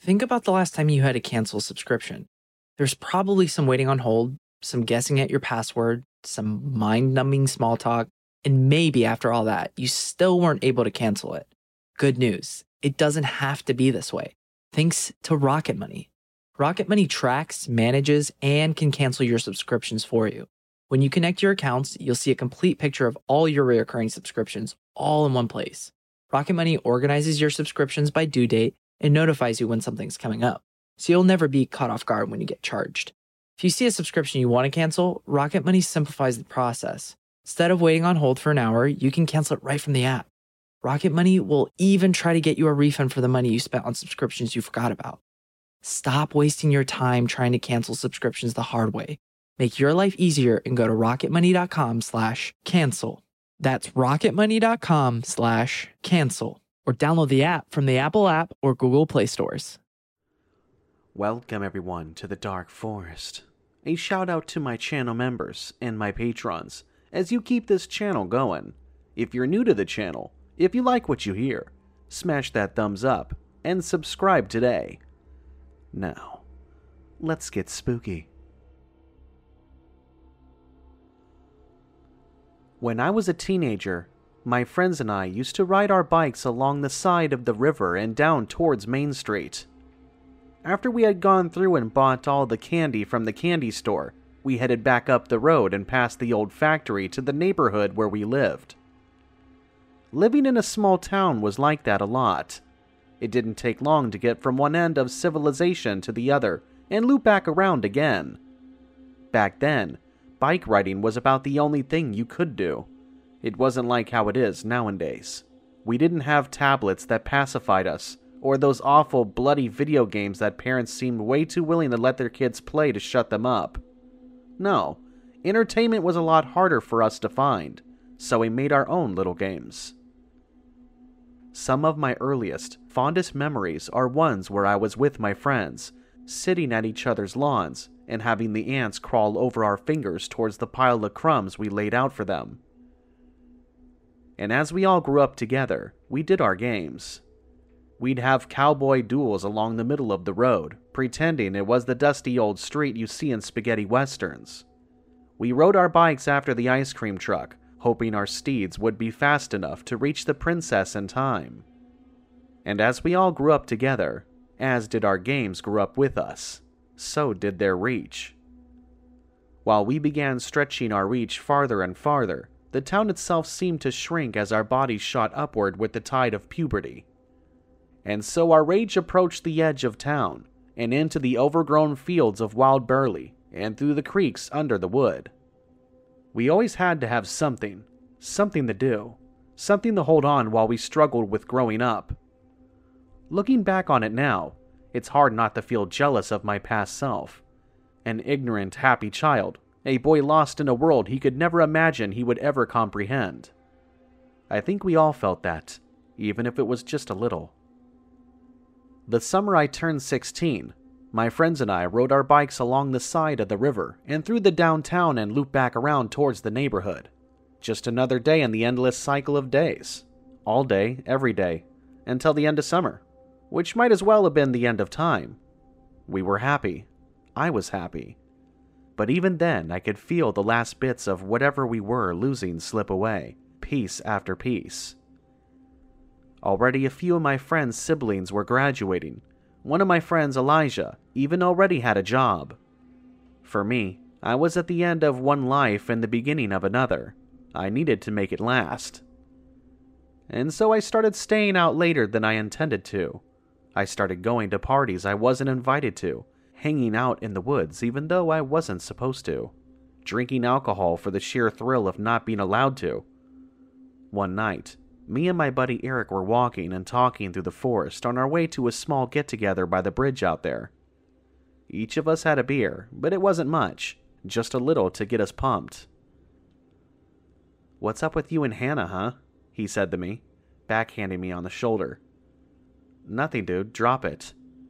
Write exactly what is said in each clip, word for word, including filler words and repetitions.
Think about the last time you had to cancel a subscription. There's probably some waiting on hold, some guessing at your password, some mind numbing small talk, and maybe after all that, you still weren't able to cancel it. Good news, it doesn't have to be this way. Thanks to Rocket Money. Rocket Money tracks, manages, and can cancel your subscriptions for you. When you connect your accounts, you'll see a complete picture of all your recurring subscriptions all in one place. Rocket Money organizes your subscriptions by due date and notifies you when something's coming up, so you'll never be caught off guard when you get charged. If you see a subscription you want to cancel, Rocket Money simplifies the process. Instead of waiting on hold for an hour, you can cancel it right from the app. Rocket Money will even try to get you a refund for the money you spent on subscriptions you forgot about. Stop wasting your time trying to cancel subscriptions the hard way. Make your life easier and go to rocketmoney.com slash cancel. That's rocketmoney.com slash cancel. Or download the app from the Apple app or Google Play stores. Welcome everyone to the Dark Forest. A shout out to my channel members and my patrons as you keep this channel going. If you're new to the channel, if you like what you hear, smash that thumbs up and subscribe today. Now, let's get spooky. When I was a teenager, my friends and I used to ride our bikes along the side of the river and down towards Main Street. After we had gone through and bought all the candy from the candy store, we headed back up the road and past the old factory to the neighborhood where we lived. Living in a small town was like that a lot. It didn't take long to get from one end of civilization to the other and loop back around again. Back then, bike riding was about the only thing you could do. It wasn't like how it is nowadays. We didn't have tablets that pacified us, or those awful bloody video games that parents seemed way too willing to let their kids play to shut them up. No, entertainment was a lot harder for us to find, so we made our own little games. Some of my earliest, fondest memories are ones where I was with my friends, sitting at each other's lawns and having the ants crawl over our fingers towards the pile of crumbs we laid out for them. And as we all grew up together, we did our games. We'd have cowboy duels along the middle of the road, pretending it was the dusty old street you see in spaghetti westerns. We rode our bikes after the ice cream truck, hoping our steeds would be fast enough to reach the princess in time. And as we all grew up together, as did our games grow up with us, so did their reach. While we began stretching our reach farther and farther, the town itself seemed to shrink as our bodies shot upward with the tide of puberty. And so our rage approached the edge of town, and into the overgrown fields of wild barley, and through the creeks under the wood. We always had to have something, something to do, something to hold on while we struggled with growing up. Looking back on it now, it's hard not to feel jealous of my past self. An ignorant, happy child, a boy lost in a world he could never imagine he would ever comprehend. I think we all felt that, even if it was just a little. The summer I turned sixteen, my friends and I rode our bikes along the side of the river and through the downtown and looped back around towards the neighborhood. Just another day in the endless cycle of days. All day, every day, until the end of summer, which might as well have been the end of time. We were happy. I was happy. But even then, I could feel the last bits of whatever we were losing slip away, piece after piece. Already a few of my friends' siblings were graduating. One of my friends, Elijah, even already had a job. For me, I was at the end of one life and the beginning of another. I needed to make it last. And so I started staying out later than I intended to. I started going to parties I wasn't invited to, hanging out in the woods even though I wasn't supposed to, drinking alcohol for the sheer thrill of not being allowed to. One night, me and my buddy Eric were walking and talking through the forest on our way to a small get-together by the bridge out there. Each of us had a beer, but it wasn't much, just a little to get us pumped. "What's up with you and Hannah, huh?" he said to me, backhanding me on the shoulder. "Nothing, dude. Drop it."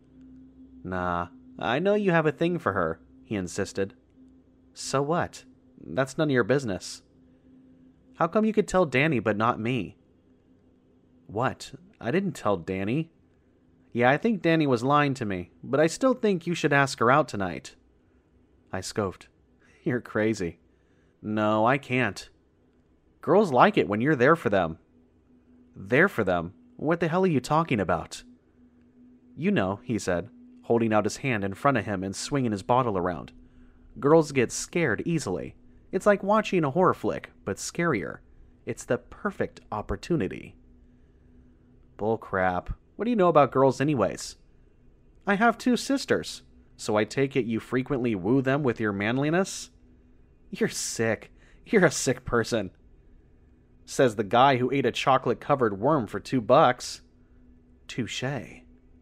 "Nah, I know you have a thing for her," he insisted. "So what? That's none of your business." "How come you could tell Danny but not me?" "What? I didn't tell Danny." Yeah, I think Danny was lying to me, but I still think you should ask her out tonight. I scoffed. You're crazy. No, I can't. Girls like it when you're there for them. There for them? What the hell are you talking about? You know, he said, holding out his hand in front of him and swinging his bottle around. Girls get scared easily. It's like watching a horror flick, but scarier. It's the perfect opportunity. Bull crap. What do you know about girls anyways? I have two sisters, so I take it you frequently woo them with your manliness? You're sick. You're a sick person. Says the guy who ate a chocolate-covered worm for two bucks. Touché.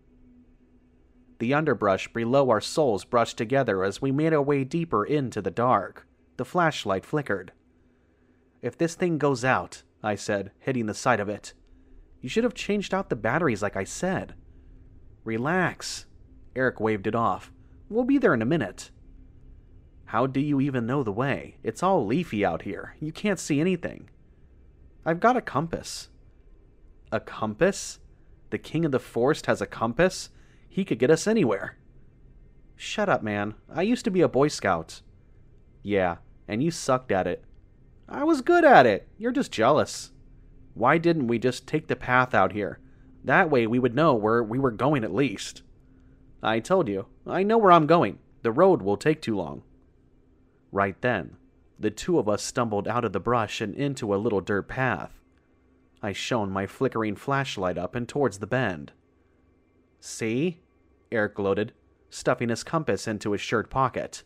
The underbrush below our soles brushed together as we made our way deeper into the dark. The flashlight flickered. If this thing goes out, I said, hitting the side of it, you should have changed out the batteries like I said. Relax. Eric waved it off. We'll be there in a minute. How do you even know the way? It's all leafy out here. You can't see anything. I've got a compass. A compass? The king of the forest has a compass? He could get us anywhere. Shut up, man. I used to be a Boy Scout. Yeah, and you sucked at it. I was good at it. You're just jealous. Why didn't we just take the path out here? That way we would know where we were going at least. I told you, I know where I'm going. The road will take too long. Right then, the two of us stumbled out of the brush and into a little dirt path. I shone my flickering flashlight up and towards the bend. See? Eric gloated, stuffing his compass into his shirt pocket.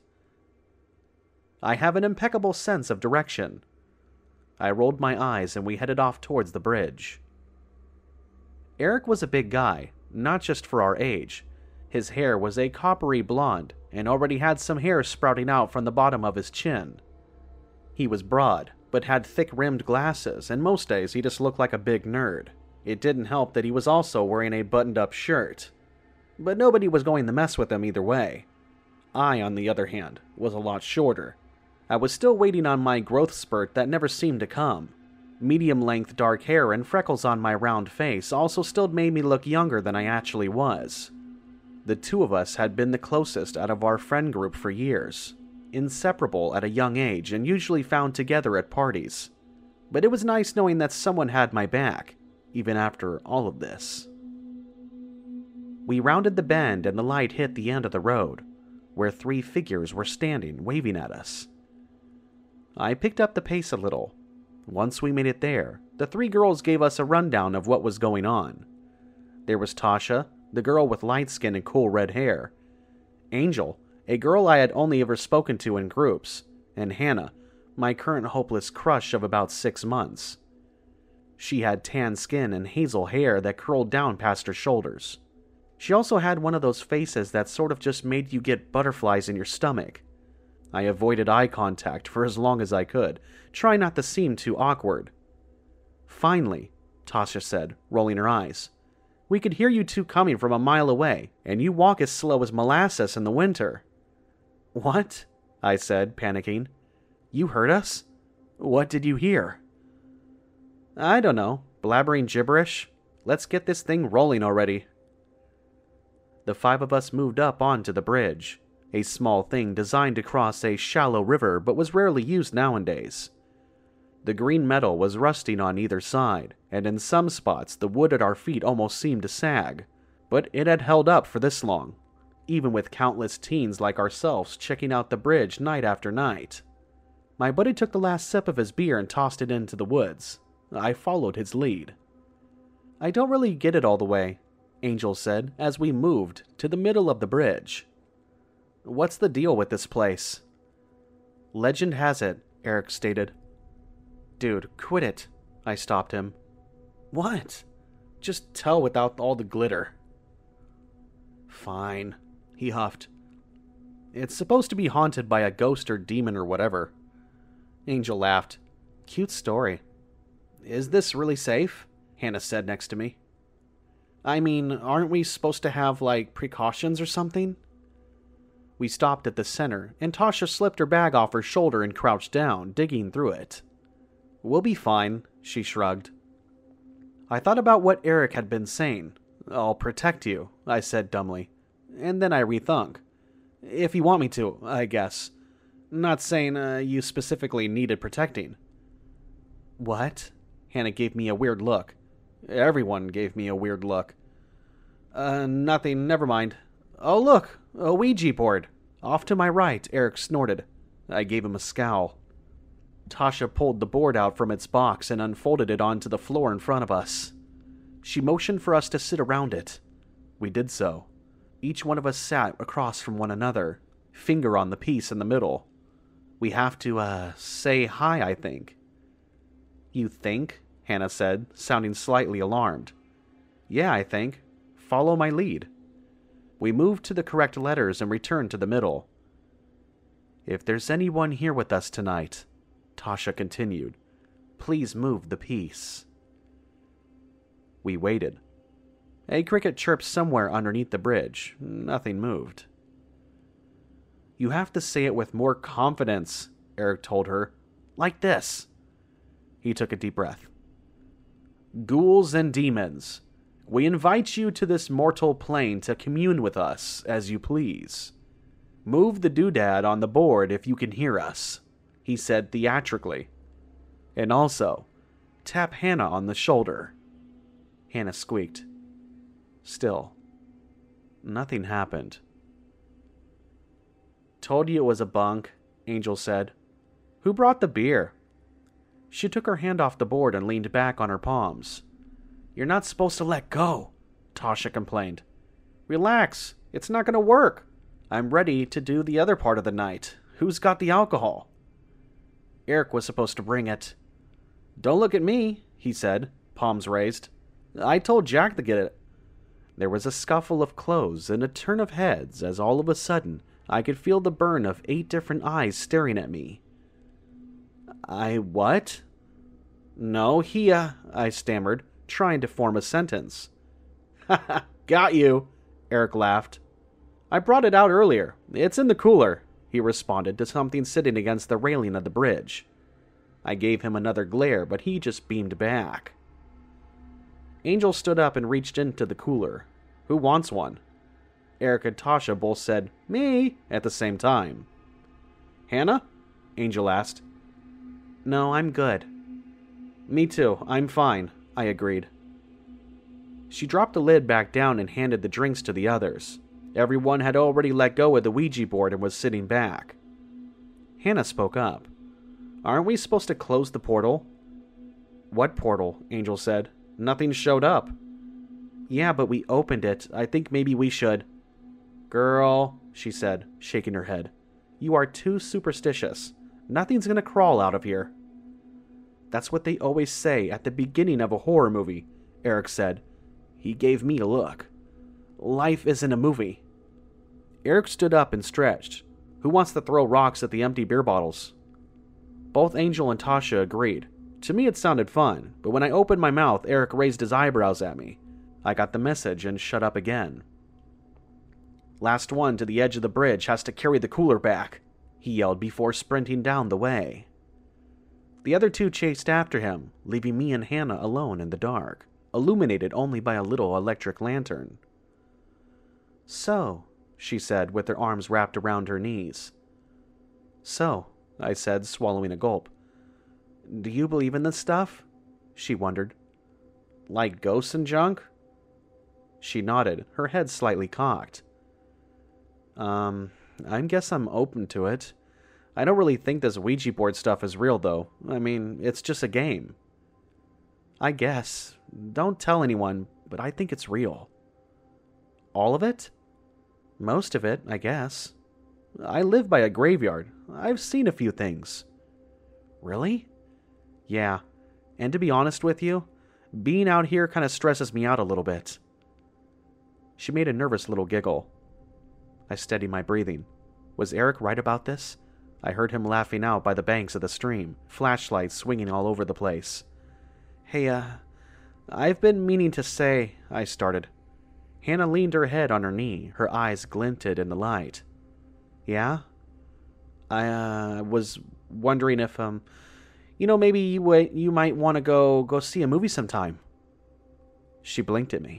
I have an impeccable sense of direction. I rolled my eyes and we headed off towards the bridge. Eric was a big guy, not just for our age. His hair was a coppery blonde and already had some hair sprouting out from the bottom of his chin. He was broad, but had thick-rimmed glasses, and most days he just looked like a big nerd. It didn't help that he was also wearing a buttoned-up shirt. But nobody was going to mess with him either way. I, on the other hand, was a lot shorter. I was still waiting on my growth spurt that never seemed to come. Medium-length dark hair and freckles on my round face also still made me look younger than I actually was. The two of us had been the closest out of our friend group for years, inseparable at a young age and usually found together at parties. But it was nice knowing that someone had my back, even after all of this. We rounded the bend and the light hit the end of the road, where three figures were standing, waving at us. I picked up the pace a little. Once we made it there, the three girls gave us a rundown of what was going on. There was Tasha, the girl with light skin and cool red hair, Angel, a girl I had only ever spoken to in groups, and Hannah, my current hopeless crush of about six months. She had tan skin and hazel hair that curled down past her shoulders. She also had one of those faces that sort of just made you get butterflies in your stomach. I avoided eye contact for as long as I could, trying not to seem too awkward. Finally, Tasha said, rolling her eyes, we could hear you two coming from a mile away, and you walk as slow as molasses in the winter. What? I said, panicking. You heard us? What did you hear? I don't know, blabbering gibberish. Let's get this thing rolling already. The five of us moved up onto the bridge, a small thing designed to cross a shallow river but was rarely used nowadays. The green metal was rusting on either side, and in some spots the wood at our feet almost seemed to sag, but it had held up for this long, even with countless teens like ourselves checking out the bridge night after night. My buddy took the last sip of his beer and tossed it into the woods. I followed his lead. I don't really get it all the way, Angel said as we moved to the middle of the bridge. What's the deal with this place? Legend has it, Eric stated. Dude, quit it, I stopped him. What? Just tell without all the glitter. Fine, he huffed. It's supposed to be haunted by a ghost or demon or whatever. Angel laughed. Cute story. Is this really safe? Hannah said next to me. I mean, aren't we supposed to have, like, precautions or something? We stopped at the center, and Tasha slipped her bag off her shoulder and crouched down, digging through it. We'll be fine, she shrugged. I thought about what Eric had been saying. I'll protect you, I said dumbly. And then I rethunk. If you want me to, I guess. Not saying uh, you specifically needed protecting. What? Hannah gave me a weird look. Everyone gave me a weird look. Uh, nothing, never mind. Oh, look, a Ouija board. Off to my right, Eric snorted. I gave him a scowl. Tasha pulled the board out from its box and unfolded it onto the floor in front of us. She motioned for us to sit around it. We did so. Each one of us sat across from one another, finger on the piece in the middle. We have to, uh, say hi, I think. You think? Hannah said, sounding slightly alarmed. Yeah, I think. Follow my lead. We moved to the correct letters and returned to the middle. If there's anyone here with us tonight, Tasha continued, please move the piece. We waited. A cricket chirped somewhere underneath the bridge. Nothing moved. You have to say it with more confidence, Eric told her. Like this. He took a deep breath. Ghouls and demons, we invite you to this mortal plane to commune with us as you please. Move the doodad on the board if you can hear us, he said theatrically. And also, tap Hannah on the shoulder. Hannah squeaked. Still, nothing happened. Told you it was a bunk, Angel said. Who brought the beer? She took her hand off the board and leaned back on her palms. You're not supposed to let go, Tasha complained. Relax, it's not going to work. I'm ready to do the other part of the night. Who's got the alcohol? Eric was supposed to bring it. Don't look at me, he said, palms raised. I told Jack to get it. There was a scuffle of clothes and a turn of heads as all of a sudden I could feel the burn of eight different eyes staring at me. I what? No, he, uh, I stammered, trying to form a sentence. Haha, got you, Eric laughed. I brought it out earlier. It's in the cooler, he responded to something sitting against the railing of the bridge. I gave him another glare, but he just beamed back. Angel stood up and reached into the cooler. Who wants one? Eric and Tasha both said, me, at the same time. Hannah? Angel asked. No, I'm good. Me too, I'm fine, I agreed. She dropped the lid back down and handed the drinks to the others. Everyone had already let go of the Ouija board and was sitting back. Hannah spoke up. Aren't we supposed to close the portal? What portal? Angel said. Nothing showed up. Yeah, but we opened it. I think maybe we should. Girl, she said, shaking her head. You are too superstitious. Nothing's gonna crawl out of here. That's what they always say at the beginning of a horror movie, Eric said. He gave me a look. Life isn't a movie. Eric stood up and stretched. Who wants to throw rocks at the empty beer bottles? Both Angel and Tasha agreed. To me it sounded fun, but when I opened my mouth, Eric raised his eyebrows at me. I got the message and shut up again. Last one to the edge of the bridge has to carry the cooler back, he yelled before sprinting down the way. The other two chased after him, leaving me and Hannah alone in the dark, illuminated only by a little electric lantern. So, she said with her arms wrapped around her knees. So, I said, swallowing a gulp. Do you believe in this stuff? She wondered. Like ghosts and junk? She nodded, her head slightly cocked. Um, I guess I'm open to it. I don't really think this Ouija board stuff is real, though. I mean, it's just a game. I guess. Don't tell anyone, but I think it's real. All of it? Most of it, I guess. I live by a graveyard. I've seen a few things. Really? Yeah. And to be honest with you, being out here kind of stresses me out a little bit. She made a nervous little giggle. I steadied my breathing. Was Eric right about this? I heard him laughing out by the banks of the stream, flashlights swinging all over the place. Hey, uh, I've been meaning to say, I started. Hannah leaned her head on her knee, her eyes glinted in the light. Yeah? I, uh, was wondering if, um, you know, maybe you, w- you might want to go, go see a movie sometime. She blinked at me.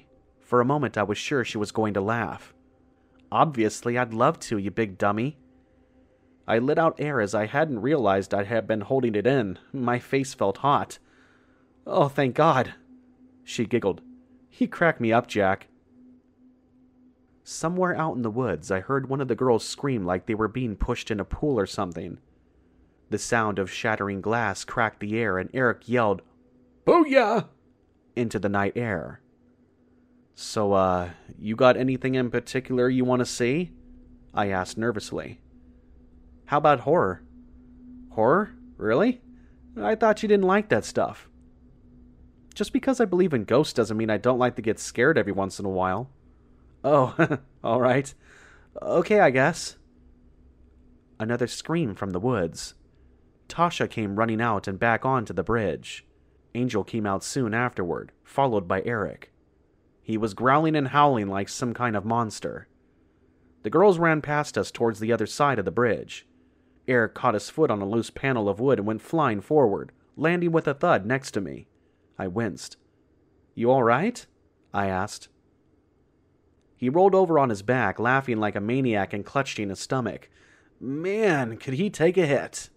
For a moment I was sure she was going to laugh. Obviously, I'd love to, you big dummy. I let out air as I hadn't realized I had been holding it in. My face felt hot. Oh, thank God. She giggled. You crack me up, Jack. Somewhere out in the woods, I heard one of the girls scream like they were being pushed in a pool or something. The sound of shattering glass cracked the air, and Eric yelled, "Booyah!" into the night air. So, uh, you got anything in particular you want to see? I asked nervously. How about horror? Horror? Really? I thought you didn't like that stuff. Just because I believe in ghosts doesn't mean I don't like to get scared every once in a while. Oh, all right. Okay, I guess. Another scream from the woods. Tasha came running out and back onto the bridge. Angel came out soon afterward, followed by Eric. He was growling and howling like some kind of monster. The girls ran past us towards the other side of the bridge. Eric caught his foot on a loose panel of wood and went flying forward, landing with a thud next to me. I winced. You all right? I asked. He rolled over on his back, laughing like a maniac and clutching his stomach. Man, could he take a hit?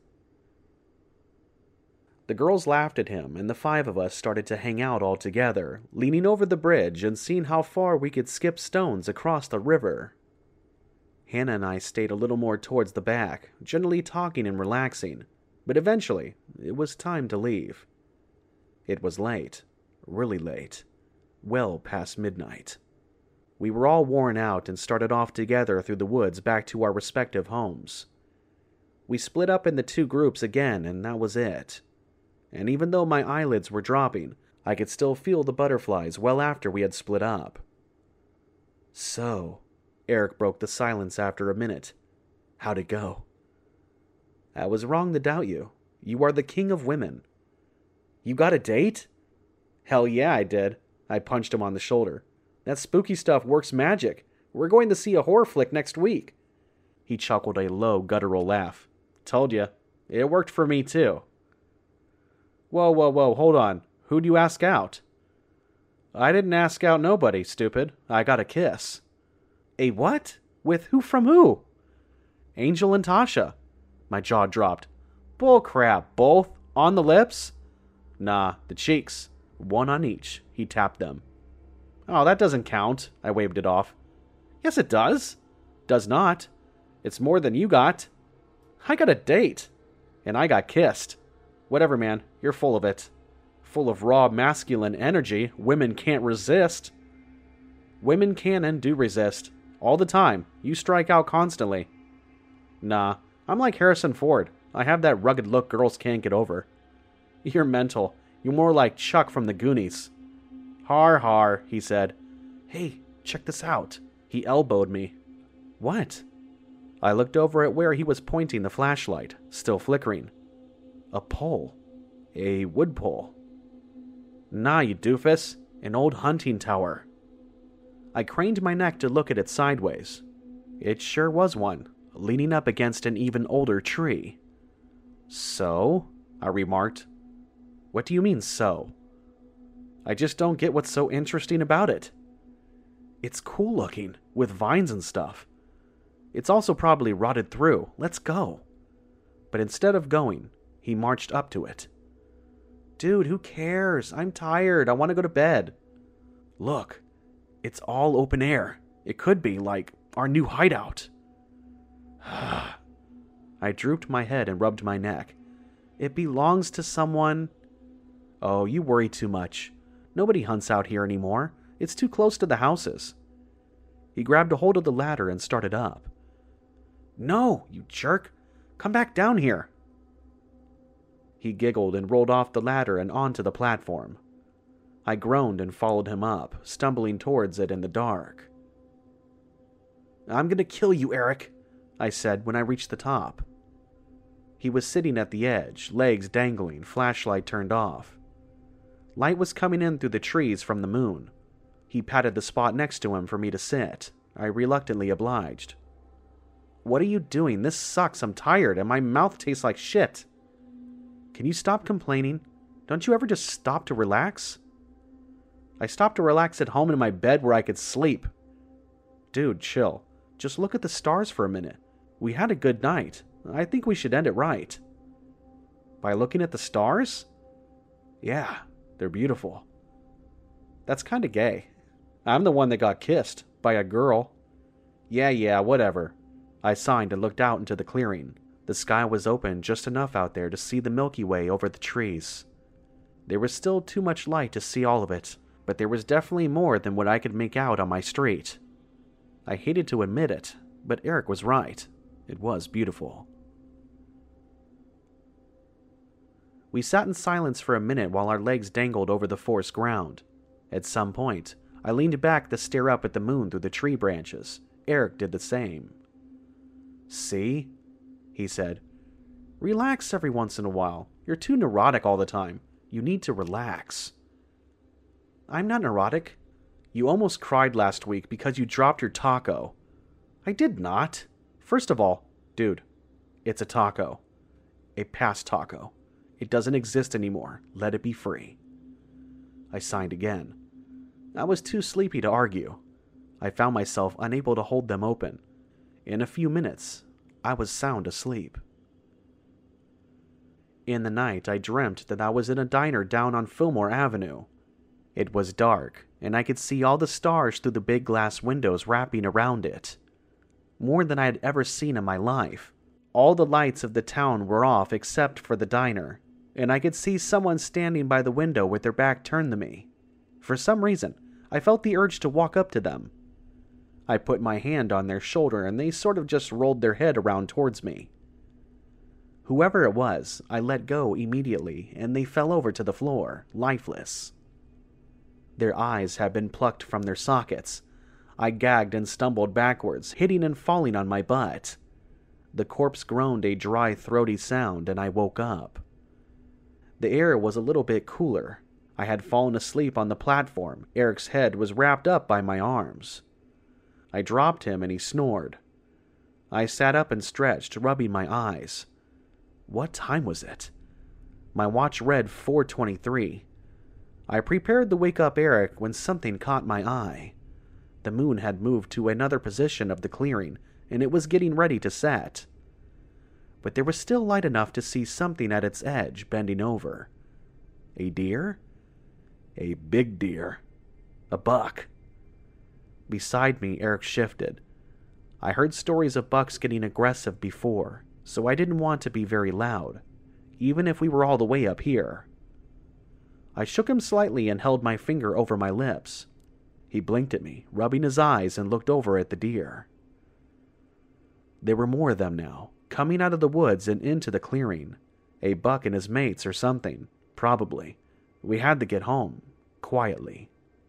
The girls laughed at him, and the five of us started to hang out all together, leaning over the bridge and seeing how far we could skip stones across the river. Hannah and I stayed a little more towards the back, generally talking and relaxing, but eventually it was time to leave. It was late, really late, well past midnight. We were all worn out and started off together through the woods back to our respective homes. We split up into two groups again, and that was it. And even though my eyelids were dropping, I could still feel the butterflies well after we had split up. So, Eric broke the silence after a minute. How'd it go? I was wrong to doubt you. You are the king of women. You got a date? Hell yeah, I did. I punched him on the shoulder. That spooky stuff works magic. We're going to see a horror flick next week. He chuckled a low, guttural laugh. Told you. It worked for me, too. Whoa, whoa, whoa, hold on. Who'd you ask out? I didn't ask out nobody, stupid. I got a kiss. A what? With who from who? Angel and Tasha. My jaw dropped. Bull crap, both? On the lips? Nah, the cheeks. One on each. He tapped them. Oh, that doesn't count. I waved it off. Yes, it does. Does not. It's more than you got. I got a date. And I got kissed. Whatever, man. You're full of it. Full of raw masculine energy women can't resist. Women can and do resist. All the time. You strike out constantly. Nah, I'm like Harrison Ford. I have that rugged look girls can't get over. You're mental. You're more like Chuck from the Goonies. Har har, he said. Hey, check this out. He elbowed me. What? I looked over at where he was pointing the flashlight, still flickering. A pole. A wood pole. Nah, you doofus. An old hunting tower. I craned my neck to look at it sideways. It sure was one, leaning up against an even older tree. So? I remarked. What do you mean, so? I just don't get what's so interesting about it. It's cool looking, with vines and stuff. It's also probably rotted through. Let's go. But instead of going, he marched up to it. Dude, who cares? I'm tired. I want to go to bed. Look, it's all open air. It could be, like, our new hideout. I drooped my head and rubbed my neck. It belongs to someone. Oh, you worry too much. Nobody hunts out here anymore. It's too close to the houses. He grabbed a hold of the ladder and started up. No, you jerk. Come back down here. He giggled and rolled off the ladder and onto the platform. I groaned and followed him up, stumbling towards it in the dark. I'm gonna kill you, Eric, I said when I reached the top. He was sitting at the edge, legs dangling, flashlight turned off. Light was coming in through the trees from the moon. He patted the spot next to him for me to sit. I reluctantly obliged. What are you doing? This sucks. I'm tired, and my mouth tastes like shit. Can you stop complaining? Don't you ever just stop to relax? I stopped to relax at home in my bed where I could sleep. Dude, chill. Just look at the stars for a minute. We had a good night. I think we should end it right. By looking at the stars? Yeah, they're beautiful. That's kinda gay. I'm the one that got kissed by a girl. Yeah, yeah, whatever. I signed and looked out into the clearing. The sky was open just enough out there to see the Milky Way over the trees. There was still too much light to see all of it, but there was definitely more than what I could make out on my street. I hated to admit it, but Eric was right. It was beautiful. We sat in silence for a minute while our legs dangled over the forest ground. At some point, I leaned back to stare up at the moon through the tree branches. Eric did the same. See? He said. Relax every once in a while. You're too neurotic all the time. You need to relax. I'm not neurotic. You almost cried last week because you dropped your taco. I did not. First of all, dude, it's a taco. A past taco. It doesn't exist anymore. Let it be free. I signed again. I was too sleepy to argue. I found myself unable to hold them open. In a few minutes, I was sound asleep. In the night, I dreamt that I was in a diner down on Fillmore Avenue. It was dark, and I could see all the stars through the big glass windows wrapping around it. More than I had ever seen in my life. All the lights of the town were off except for the diner, and I could see someone standing by the window with their back turned to me. For some reason, I felt the urge to walk up to them. I put my hand on their shoulder and they sort of just rolled their head around towards me. Whoever it was, I let go immediately and they fell over to the floor, lifeless. Their eyes had been plucked from their sockets. I gagged and stumbled backwards, hitting and falling on my butt. The corpse groaned a dry, throaty sound and I woke up. The air was a little bit cooler. I had fallen asleep on the platform. Eric's head was wrapped up by my arms. I dropped him and he snored. I sat up and stretched, rubbing my eyes. What time was it? My watch read four twenty-three. I prepared to wake up Eric when something caught my eye. The moon had moved to another position of the clearing, and it was getting ready to set. But there was still light enough to see something at its edge bending over. A deer? A big deer. A buck. Beside me, Eric shifted. I heard stories of bucks getting aggressive before, so I didn't want to be very loud, even if we were all the way up here. I shook him slightly and held my finger over my lips. He blinked at me, rubbing his eyes, and looked over at the deer. There were more of them now, coming out of the woods and into the clearing. A buck and his mates or something, probably. We had to get home, quietly.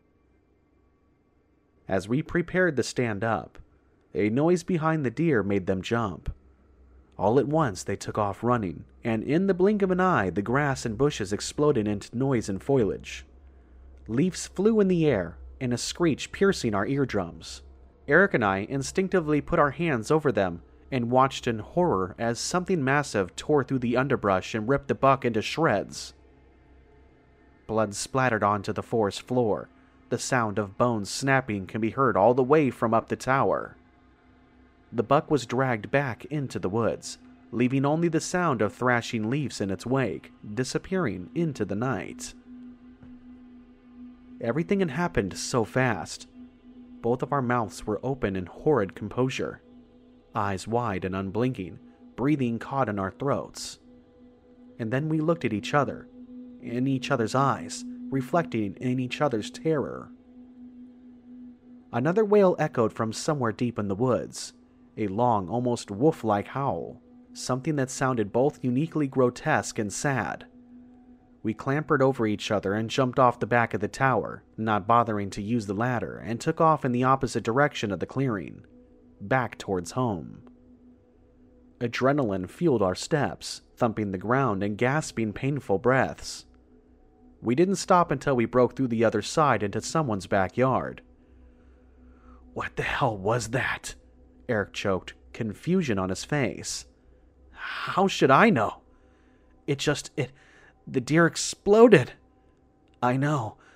As we prepared to stand up, a noise behind the deer made them jump. All at once they took off running, and in the blink of an eye the grass and bushes exploded into noise and foliage. Leaves flew in the air, and a screech piercing our eardrums. Eric and I instinctively put our hands over them and watched in horror as something massive tore through the underbrush and ripped the buck into shreds. Blood splattered onto the forest floor. The sound of bones snapping can be heard all the way from up the tower. The buck was dragged back into the woods, leaving only the sound of thrashing leaves in its wake, disappearing into the night. Everything had happened so fast. Both of our mouths were open in horrid composure, eyes wide and unblinking, breathing caught in our throats. And then we looked at each other, in each other's eyes, reflecting in each other's terror. Another wail echoed from somewhere deep in the woods, a long, almost wolf-like howl, something that sounded both uniquely grotesque and sad. We clambered over each other and jumped off the back of the tower, not bothering to use the ladder, and took off in the opposite direction of the clearing, back towards home. Adrenaline fueled our steps, thumping the ground and gasping painful breaths. We didn't stop until we broke through the other side into someone's backyard. "What the hell was that?" Eric choked, confusion on his face. "How should I know? It just, it, the deer exploded." "I know.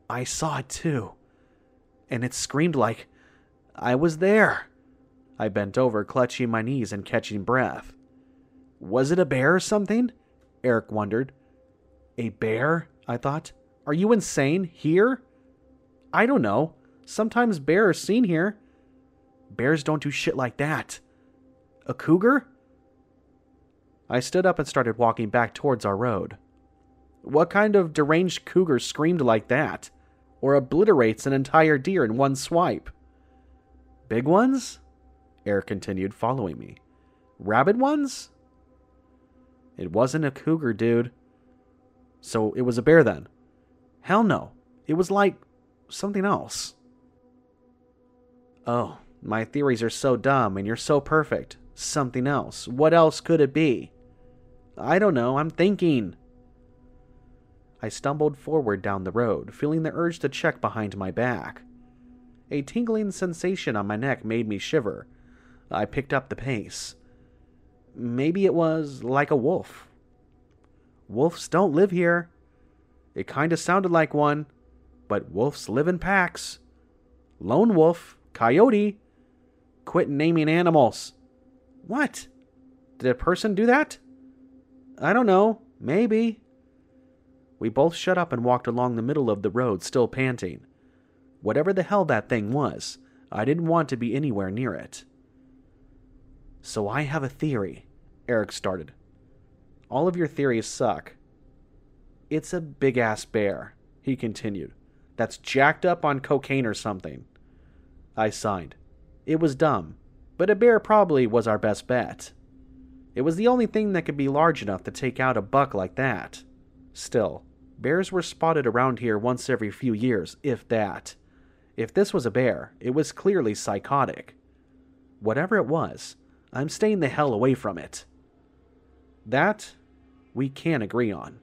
I saw it too. And it screamed like I was there. I bent over, clutching my knees and catching breath. Was it a bear or something? Eric wondered. A bear? I thought. Are you insane? Here? I don't know. Sometimes bears are seen here. Bears don't do shit like that. A cougar? I stood up and started walking back towards our road. What kind of deranged cougar screamed like that? Or obliterates an entire deer in one swipe? Big ones? Eric continued, following me. Rabid ones? It wasn't a cougar, dude. So it was a bear then? Hell no. It was like something else. Oh, my theories are so dumb and you're so perfect. Something else. What else could it be? I don't know. I'm thinking. I stumbled forward down the road, feeling the urge to check behind my back. A tingling sensation on my neck made me shiver. I picked up the pace. Maybe it was like a wolf. Wolves don't live here. It kind of sounded like one, but wolves live in packs. Lone wolf, coyote. Quit naming animals. What? Did a person do that? I don't know. Maybe. We both shut up and walked along the middle of the road, still panting. Whatever the hell that thing was, I didn't want to be anywhere near it. So I have a theory, Eric started. All of your theories suck. It's a big-ass bear, he continued, that's jacked up on cocaine or something. I sighed. It was dumb, but a bear probably was our best bet. It was the only thing that could be large enough to take out a buck like that. Still, bears were spotted around here once every few years, if that. If this was a bear, it was clearly psychotic. Whatever it was, I'm staying the hell away from it. That, we can agree on.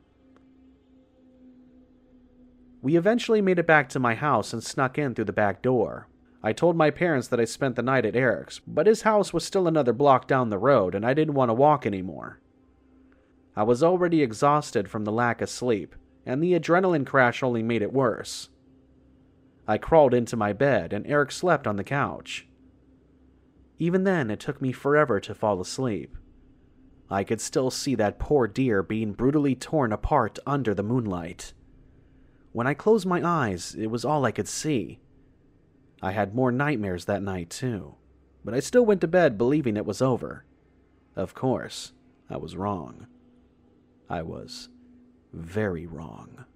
We eventually made it back to my house and snuck in through the back door. I told my parents that I spent the night at Eric's, but his house was still another block down the road and I didn't want to walk anymore. I was already exhausted from the lack of sleep, and the adrenaline crash only made it worse. I crawled into my bed and Eric slept on the couch. Even then, it took me forever to fall asleep. I could still see that poor deer being brutally torn apart under the moonlight. When I closed my eyes, it was all I could see. I had more nightmares that night, too, but I still went to bed believing it was over. Of course, I was wrong. I was very wrong.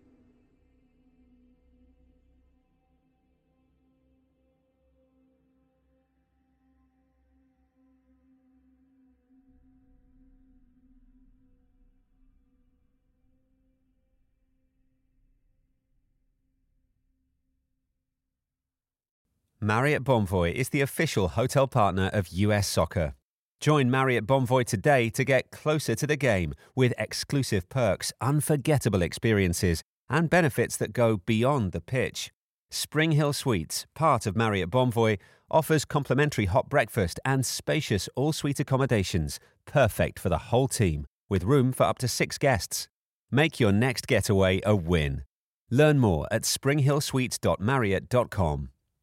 Marriott Bonvoy is the official hotel partner of U S Soccer. Join Marriott Bonvoy today to get closer to the game with exclusive perks, unforgettable experiences, and benefits that go beyond the pitch. Spring Hill Suites, part of Marriott Bonvoy, offers complimentary hot breakfast and spacious all-suite accommodations, perfect for the whole team, with room for up to six guests. Make your next getaway a win. Learn more at spring hill suites dot marriott dot com.